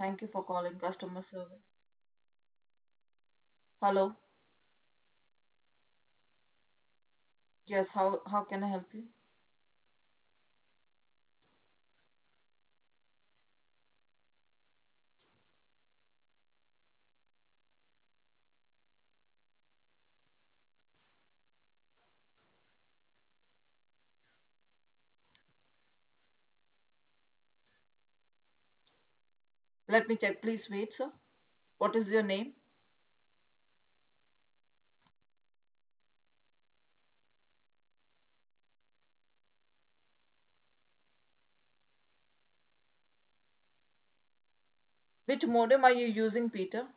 Thank you for calling customer service. Hello. Yes, how can I help you? Let me check. Please wait, sir. What is your name? Which modem are you using, Peter?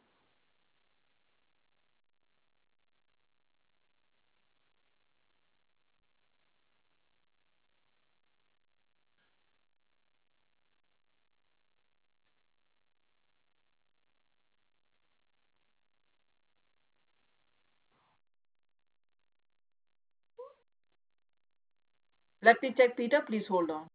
Let me check, Peter. Please hold on.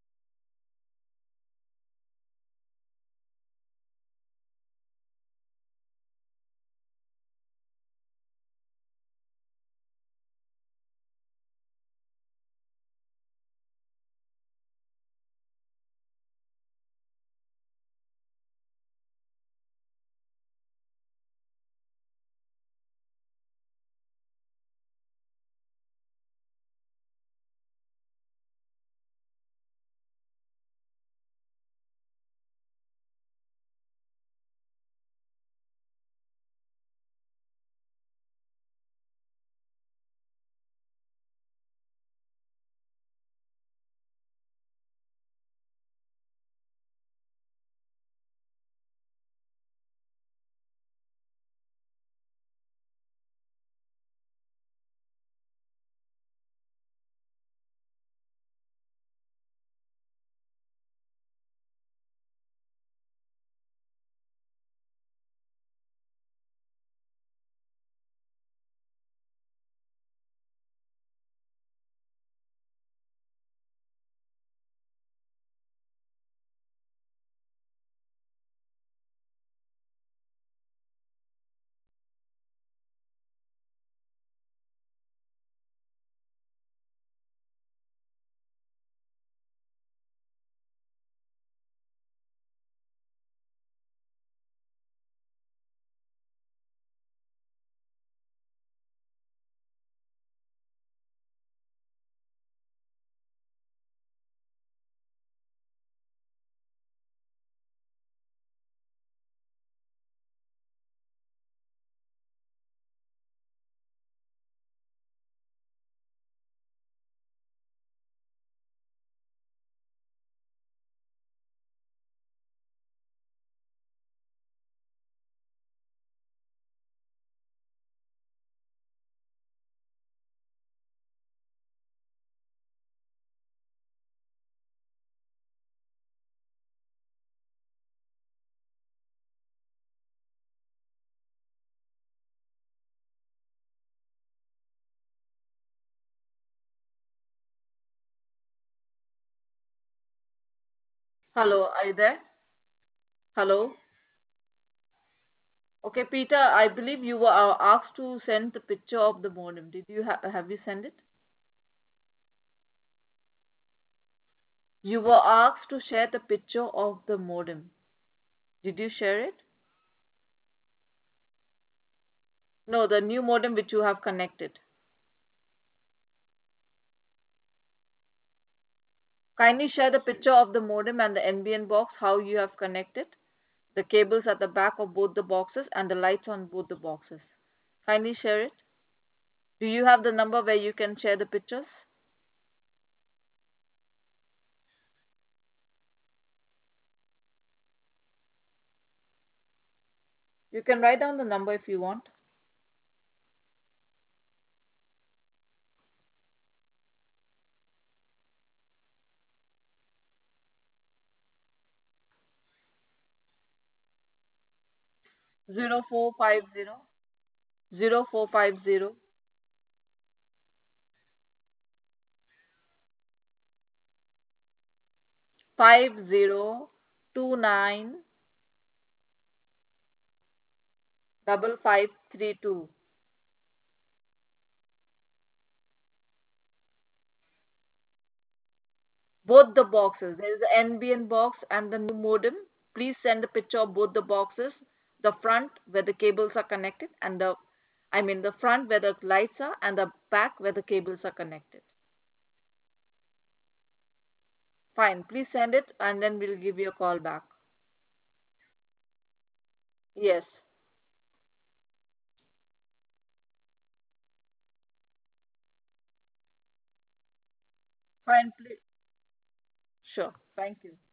Hello, are you there? Hello. Okay, Peter, I believe you were asked to send the picture of the modem. Did you have you sent it? You were asked to share the picture of the modem. Did you share it? No, the new modem which you have connected. Kindly share the picture of the modem and the NBN box, how you have connected, the cables at the back of both the boxes, and the lights on both the boxes. Kindly share it. Do you have the number where you can share the pictures? You can write down the number if you want. 0450 0450 5029 5532. Both the boxes. There is the NBN box and the new modem. Please send a picture of both the boxes. The front where the cables are connected and the front where the lights are and the back where the cables are connected. Fine. Please send it and then we'll give you a call back. Yes. Fine. Please. Sure. Thank you.